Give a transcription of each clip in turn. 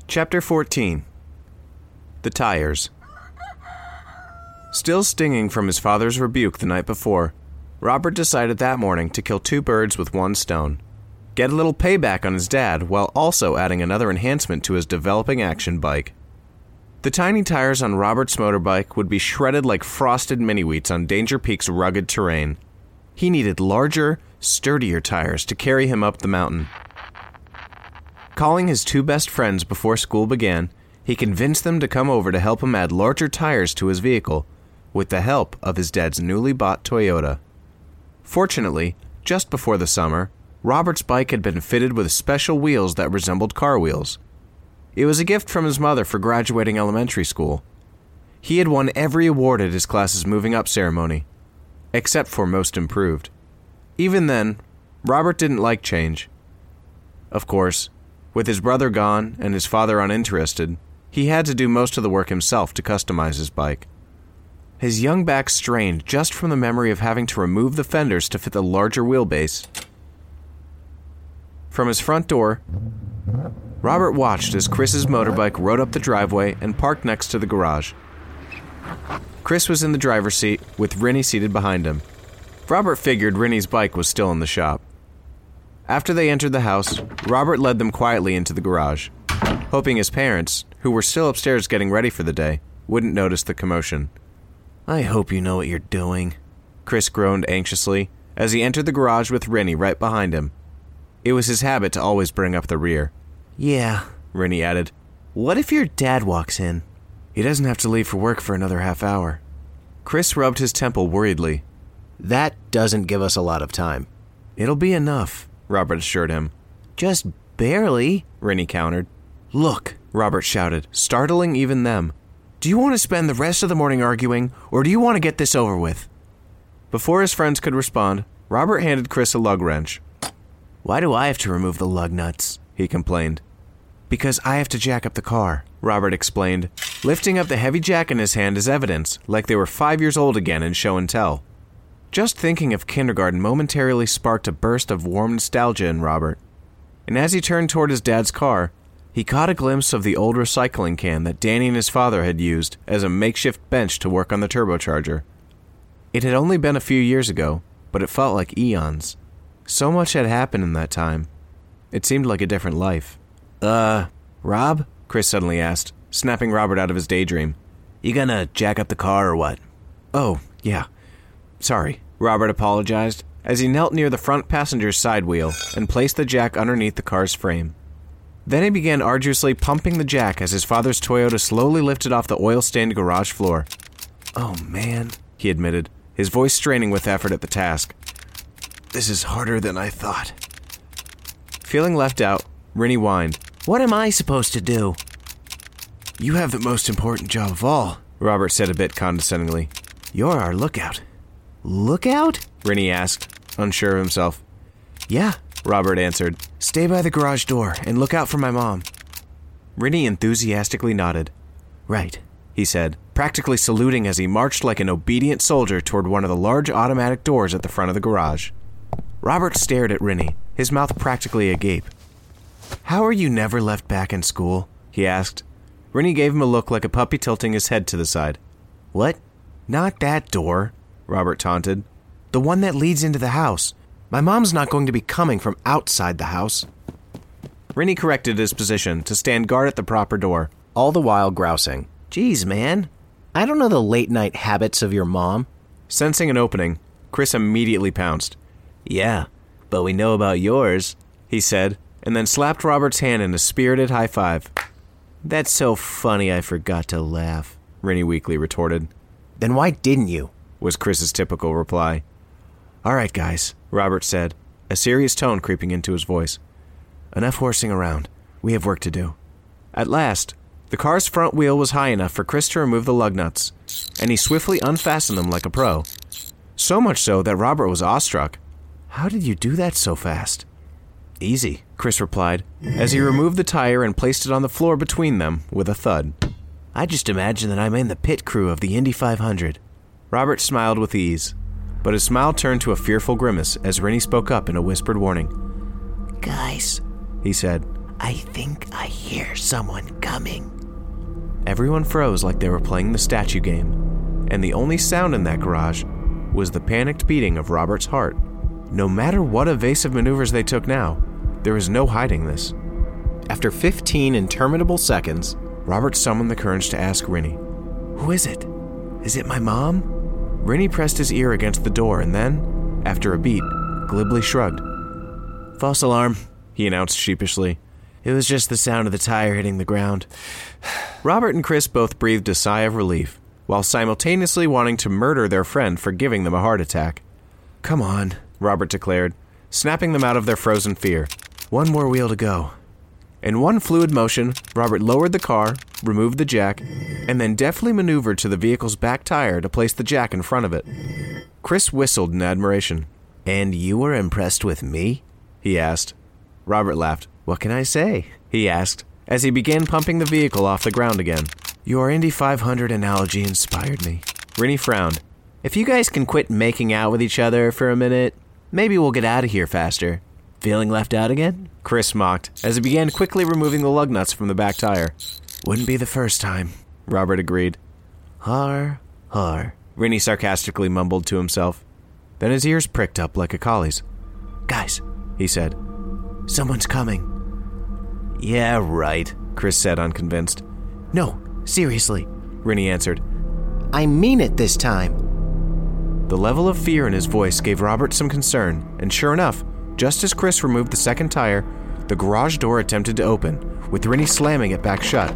Chapter 14. The Tires. Still stinging from his father's rebuke the night before, Robert decided that morning to kill two birds with one stone. Get a little payback on his dad while also adding another enhancement to his developing action bike. The tiny tires on Robert's motorbike would be shredded like frosted mini-wheats on Danger Peak's rugged terrain. He needed larger, sturdier tires to carry him up the mountain. Calling his two best friends before school began, he convinced them to come over to help him add larger tires to his vehicle, with the help of his dad's newly bought Toyota. Fortunately, just before the summer, Robert's bike had been fitted with special wheels that resembled car wheels. It was a gift from his mother for graduating elementary school. He had won every award at his class's moving up ceremony, except for Most Improved. Even then, Robert didn't like change. Of course, with his brother gone and his father uninterested, he had to do most of the work himself to customize his bike. His young back strained just from the memory of having to remove the fenders to fit the larger wheelbase. From his front door, Robert watched as Chris's motorbike rode up the driveway and parked next to the garage. Chris was in the driver's seat, with Rinny seated behind him. Robert figured Rinny's bike was still in the shop. After they entered the house, Robert led them quietly into the garage, hoping his parents, who were still upstairs getting ready for the day, wouldn't notice the commotion. "I hope you know what you're doing," Chris groaned anxiously as he entered the garage with Rinny right behind him. It was his habit to always bring up the rear. "Yeah," Rinny added. "What if your dad walks in? He doesn't have to leave for work for another half hour." Chris rubbed his temple worriedly. "That doesn't give us a lot of time." "It'll be enough," Robert assured him. "Just barely," Rinny countered. "Look," Robert shouted, startling even them. "Do you want to spend the rest of the morning arguing, or do you want to get this over with?" Before his friends could respond, Robert handed Chris a lug wrench. "Why do I have to remove the lug nuts?" he complained. "Because I have to jack up the car," Robert explained, lifting up the heavy jack in his hand as evidence, like they were 5 years old again in show and tell. Just thinking of kindergarten momentarily sparked a burst of warm nostalgia in Robert. And as he turned toward his dad's car, he caught a glimpse of the old recycling can that Danny and his father had used as a makeshift bench to work on the turbocharger. It had only been a few years ago, but it felt like eons. So much had happened in that time. It seemed like a different life. Rob?" Chris suddenly asked, snapping Robert out of his daydream. "You gonna jack up the car or what?" "Oh, yeah. Sorry," Robert apologized as he knelt near the front passenger's side wheel and placed the jack underneath the car's frame. Then he began arduously pumping the jack as his father's Toyota slowly lifted off the oil-stained garage floor. "Oh, man," he admitted, his voice straining with effort at the task. "This is harder than I thought." Feeling left out, Rinny whined. "What am I supposed to do?" "You have the most important job of all," Robert said a bit condescendingly. "You're our lookout." "Lookout?" Rinny asked, unsure of himself. "Yeah," Robert answered. "Stay by the garage door and look out for my mom." Rinny enthusiastically nodded. "Right," he said, practically saluting as he marched like an obedient soldier toward one of the large automatic doors at the front of the garage. Robert stared at Rinny, his mouth practically agape. "How are you never left back in school?" he asked. Rinny gave him a look like a puppy tilting his head to the side. "What? Not that door," Robert taunted. "The one that leads into the house. My mom's not going to be coming from outside the house." Rinny corrected his position to stand guard at the proper door, all the while grousing. "Geez, man. I don't know the late-night habits of your mom." Sensing an opening, Chris immediately pounced. "Yeah, but we know about yours," he said, and then slapped Robert's hand in a spirited high five. "That's so funny I forgot to laugh," Rinny weakly retorted. "Then why didn't you?" was Chris's typical reply. "All right, guys," Robert said, a serious tone creeping into his voice. "Enough horsing around. We have work to do." At last, the car's front wheel was high enough for Chris to remove the lug nuts, and he swiftly unfastened them like a pro. So much so that Robert was awestruck. "How did you do that so fast?" "Easy," Chris replied, as he removed the tire and placed it on the floor between them with a thud. "I just imagine that I'm in the pit crew of the Indy 500. Robert smiled with ease, but his smile turned to a fearful grimace as Rinny spoke up in a whispered warning. "Guys," he said, I think I hear someone coming. Everyone froze like they were playing the statue game, and the only sound in that garage was the panicked beating of Robert's heart. No matter what evasive maneuvers they took now, there was no hiding this. After 15 interminable seconds, Robert summoned the courage to ask Rinny, "Who is it? Is it my mom?" Rinny pressed his ear against the door and then, after a beat, glibly shrugged. "False alarm," he announced sheepishly. "It was just the sound of the tire hitting the ground." Robert and Chris both breathed a sigh of relief, while simultaneously wanting to murder their friend for giving them a heart attack. "Come on," Robert declared, snapping them out of their frozen fear. "One more wheel to go." In one fluid motion, Robert lowered the car, removed the jack, and then deftly maneuvered to the vehicle's back tire to place the jack in front of it. Chris whistled in admiration. "And you were impressed with me?" he asked. Robert laughed. "What can I say?" he asked, as he began pumping the vehicle off the ground again. "Your Indy 500 analogy inspired me." Rinny frowned. "If you guys can quit making out with each other for a minute, maybe we'll get out of here faster." "Feeling left out again?" Chris mocked, as he began quickly removing the lug nuts from the back tire. "Wouldn't be the first time," Robert agreed. "Har, har," Rinny sarcastically mumbled to himself. Then his ears pricked up like a collie's. "Guys," he said, "someone's coming." "Yeah, right," Chris said, unconvinced. "No, seriously," Rinny answered. "I mean it this time." The level of fear in his voice gave Robert some concern, and sure enough, just as Chris removed the second tire, the garage door attempted to open, with Rinny slamming it back shut.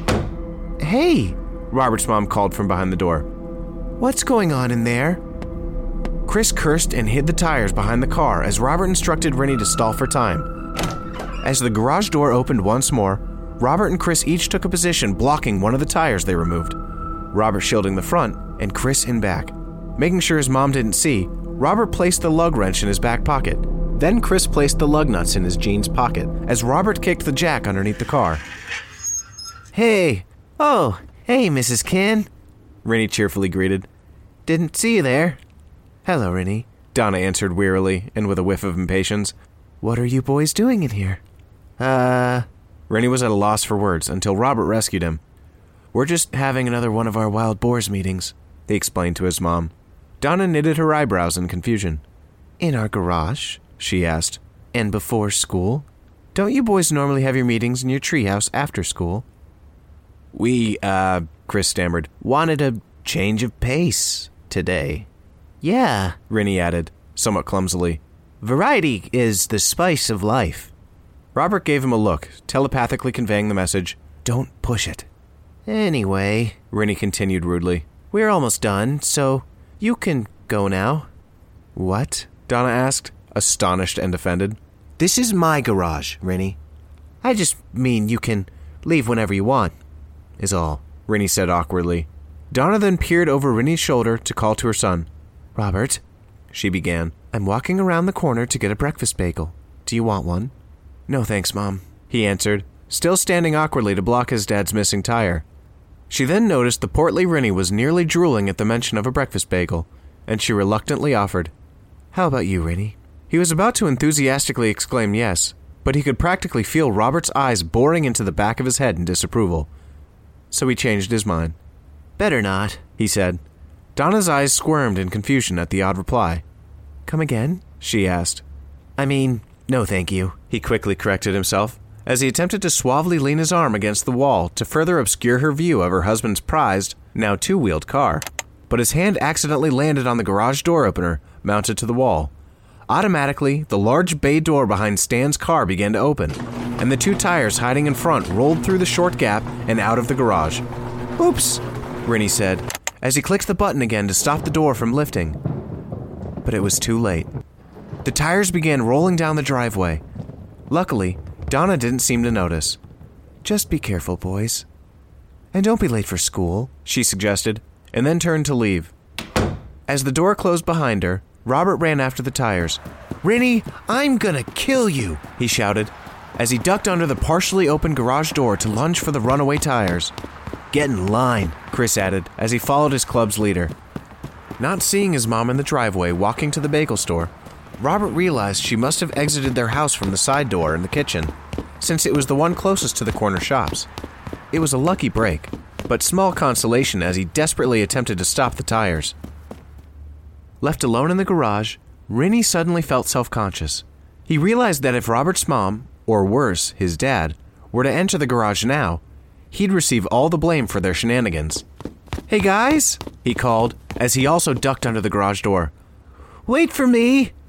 "Hey!" Robert's mom called from behind the door. "What's going on in there?" Chris cursed and hid the tires behind the car as Robert instructed Rinny to stall for time. As the garage door opened once more, Robert and Chris each took a position blocking one of the tires they removed. Robert shielding the front and Chris in back. Making sure his mom didn't see, Robert placed the lug wrench in his back pocket. Then Chris placed the lug nuts in his jeans pocket as Robert kicked the jack underneath the car. "Hey! Oh, hey, Mrs. Ken," Rinny cheerfully greeted. "Didn't see you there." "Hello, Rinny," Donna answered wearily and with a whiff of impatience. "What are you boys doing in here?" Rinny was at a loss for words until Robert rescued him. "We're just having another one of our wild boars meetings," he explained to his mom. Donna knitted her eyebrows in confusion. "In our garage?" she asked. "And before school? Don't you boys normally have your meetings in your treehouse after school?" "We, Chris stammered, wanted a change of pace today." "Yeah," Rinny added, somewhat clumsily. "Variety is the spice of life." Robert gave him a look, telepathically conveying the message, "Don't push it." "Anyway," Rinny continued rudely, "we're almost done, so you can go now." "What?" Donna asked, astonished and offended. "This is my garage, Rinny. I just mean you can leave whenever you want, is all," Rinny said awkwardly. Donna then peered over Rinny's shoulder to call to her son. "Robert," she began, "I'm walking around the corner to get a breakfast bagel. Do you want one?" "No thanks, Mom," he answered, still standing awkwardly to block his dad's missing tire. She then noticed the portly Rinny was nearly drooling at the mention of a breakfast bagel, and she reluctantly offered, "How about you, Rinny?" He was about to enthusiastically exclaim yes, but he could practically feel Robert's eyes boring into the back of his head in disapproval. So he changed his mind. "Better not," he said. Donna's eyes squirmed in confusion at the odd reply. "Come again?" she asked. "I mean, no thank you," he quickly corrected himself, as he attempted to suavely lean his arm against the wall to further obscure her view of her husband's prized, now two-wheeled car. But his hand accidentally landed on the garage door opener, mounted to the wall. Automatically, the large bay door behind Stan's car began to open, and the two tires hiding in front rolled through the short gap and out of the garage. "Oops," Rinny said, as he clicked the button again to stop the door from lifting. But it was too late. The tires began rolling down the driveway. Luckily, Donna didn't seem to notice. "Just be careful, boys. And don't be late for school," she suggested, and then turned to leave. As the door closed behind her, Robert ran after the tires. "Rinny, I'm gonna kill you," he shouted, as he ducked under the partially open garage door to lunge for the runaway tires. "Get in line," Chris added, as he followed his club's leader. Not seeing his mom in the driveway walking to the bagel store, Robert realized she must have exited their house from the side door in the kitchen. since it was the one closest to the corner shops. It was a lucky break, but small consolation as he desperately attempted to stop the tires. Left alone in the garage, Rennie suddenly felt self-conscious. He realized that if Robert's mom, or worse, his dad, were to enter the garage now, he'd receive all the blame for their shenanigans. "Hey guys," he called, as he also ducked under the garage door. "Wait for me,"